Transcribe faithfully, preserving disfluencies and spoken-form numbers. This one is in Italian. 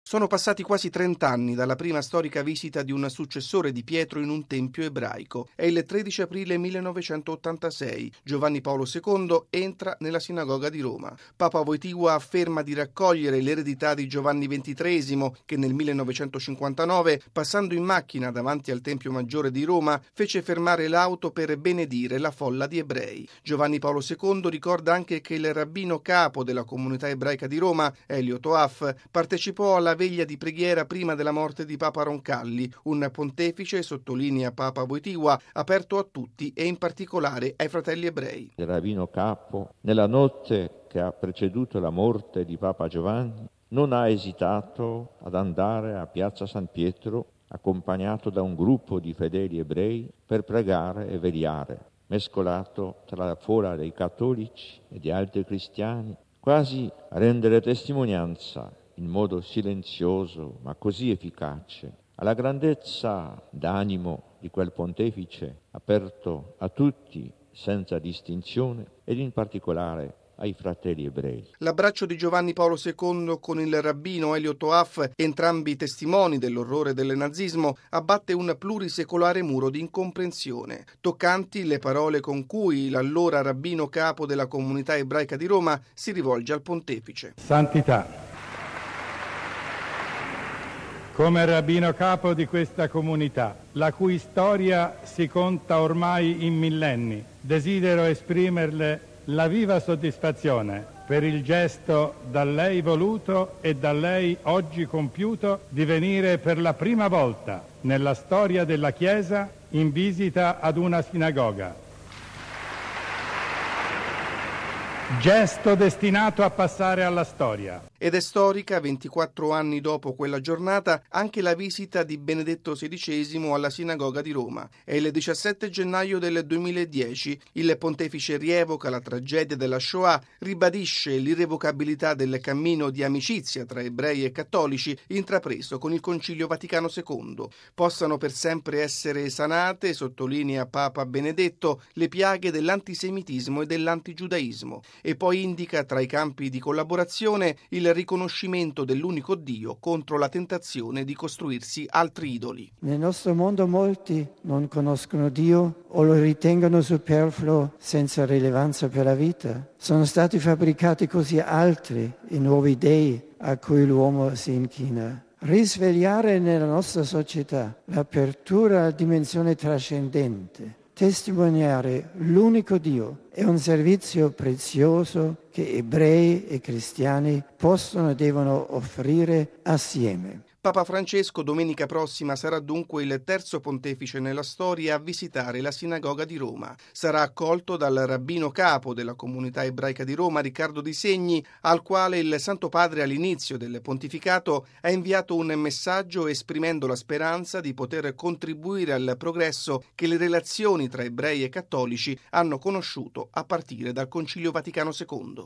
Sono passati quasi trent'anni dalla prima storica visita di un successore di Pietro in un tempio ebraico. È il tredici aprile millenovecentottantasei. Giovanni Paolo secondo entra nella sinagoga di Roma. Papa Wojtyła afferma di raccogliere l'eredità di Giovanni ventitreesimo, che nel millenovecentocinquantanove, passando in macchina davanti al Tempio Maggiore di Roma, fece fermare l'auto per benedire la folla di ebrei. Giovanni Paolo secondo ricorda anche che il rabbino capo della comunità ebraica di Roma, Elio Toaf, partecipò alla veglia di preghiera prima della morte di Papa Roncalli, un pontefice, sottolinea Papa Wojtyła, aperto a tutti e in particolare ai fratelli ebrei. Il rabbino capo, nella notte che ha preceduto la morte di Papa Giovanni, non ha esitato ad andare a Piazza San Pietro accompagnato da un gruppo di fedeli ebrei per pregare e vegliare, mescolato tra la folla dei cattolici e di altri cristiani, quasi a rendere testimonianza in modo silenzioso ma così efficace alla grandezza d'animo di quel pontefice aperto a tutti senza distinzione ed in particolare ai fratelli ebrei. L'abbraccio di Giovanni Paolo secondo con il rabbino Elio Toaf, entrambi testimoni dell'orrore del nazismo, abbatte un plurisecolare muro di incomprensione. Toccanti le parole con cui l'allora rabbino capo della comunità ebraica di Roma si rivolge al pontefice. Santità, come rabbino capo di questa comunità, la cui storia si conta ormai in millenni, desidero esprimerle la viva soddisfazione per il gesto da lei voluto e da lei oggi compiuto di venire per la prima volta nella storia della Chiesa in visita ad una sinagoga. Gesto destinato a passare alla storia. Ed è storica, ventiquattro anni dopo quella giornata, anche la visita di Benedetto sedicesimo alla sinagoga di Roma. È il diciassette gennaio del duemiladieci. Il pontefice rievoca la tragedia della Shoah, ribadisce l'irrevocabilità del cammino di amicizia tra ebrei e cattolici intrapreso con il Concilio Vaticano secondo. Possano per sempre essere sanate, sottolinea Papa Benedetto, le piaghe dell'antisemitismo e dell'antigiudaismo. E poi indica tra i campi di collaborazione il riconoscimento dell'unico Dio contro la tentazione di costruirsi altri idoli. Nel nostro mondo molti non conoscono Dio o lo ritengono superfluo senza rilevanza per la vita. Sono stati fabbricati così altri e nuovi dei a cui l'uomo si inchina. Risvegliare nella nostra società l'apertura alla dimensione trascendente, testimoniare l'unico Dio è un servizio prezioso che ebrei e cristiani possono e devono offrire assieme. Papa Francesco domenica prossima sarà dunque il terzo pontefice nella storia a visitare la sinagoga di Roma. Sarà accolto dal rabbino capo della comunità ebraica di Roma, Riccardo Di Segni, al quale il Santo Padre all'inizio del pontificato ha inviato un messaggio esprimendo la speranza di poter contribuire al progresso che le relazioni tra ebrei e cattolici hanno conosciuto a partire dal Concilio Vaticano secondo.